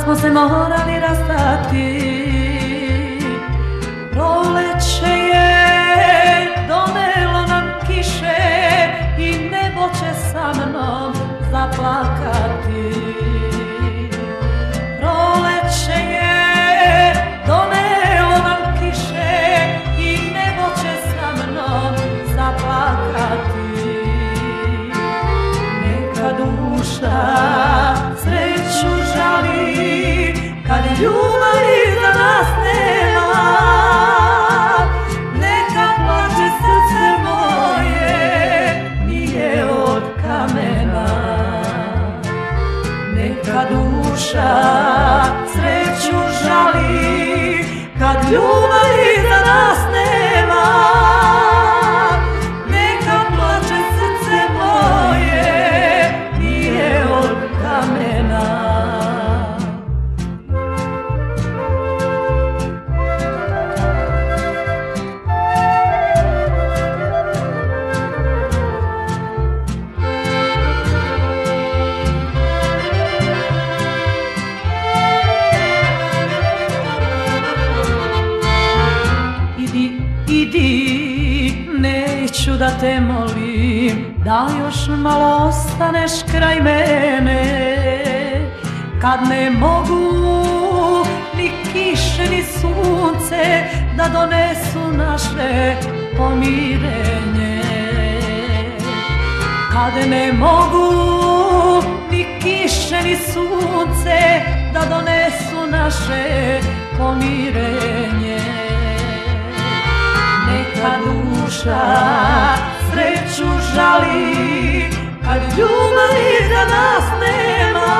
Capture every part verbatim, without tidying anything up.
smo se morali rastati. Proleće je donelo nam kiše i nebo će sa mnom zaplakati. Proleće je donelo nam kiše i nebo će sa mnom zaplakati. Neka duša sreću žali kad ljubavi za nas nema. Neka plače srce moje, nije od kamena. Neka duša sreću žali kad ljubavi za nas nema. Neka plače srce moje, nije od kamena. Idi, neću da te molim, da još malo ostaneš kraj mene. Kad ne mogu ni kiše ni sunce da donesu naše pomirenje. Kad ne mogu ni kiše ni sunce da donesu naše pomirenje. Neka duša sreću žali kad ljubavi za nas nema.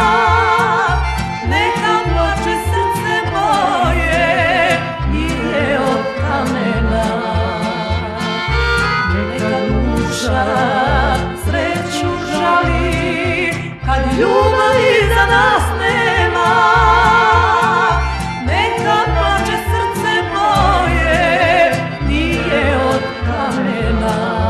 Neka plače srce moje, nije od kamena. Neka duša sreću žali kad ljubavi za nas nema. Neka plače srce moje, nije od kamena.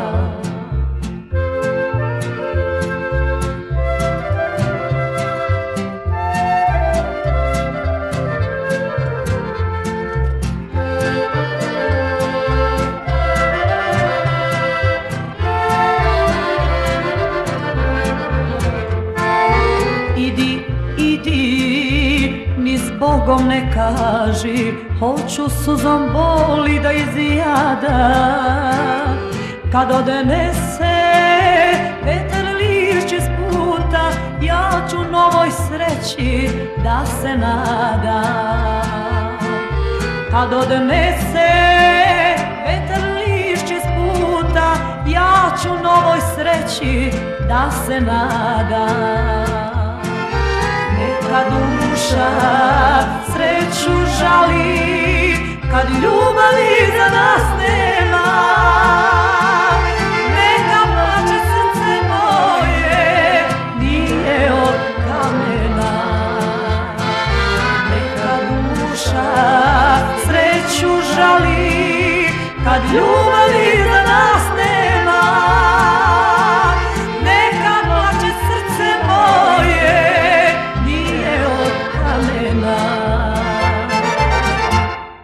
Idi, idi, ni s Bogom ne kaži, hoću suzom boli da izjada. Kad odnese vetar lišće s puta, ja ću novoj sreći da se nadam. Kad odnese vetar lišće s puta, ja ću novoj sreći da se nadam. Neka duša sreću žali kad ljubavi za nas nema. Neka plače srce moje, nije od kamena. Neka duša sreću žali kad ljubavi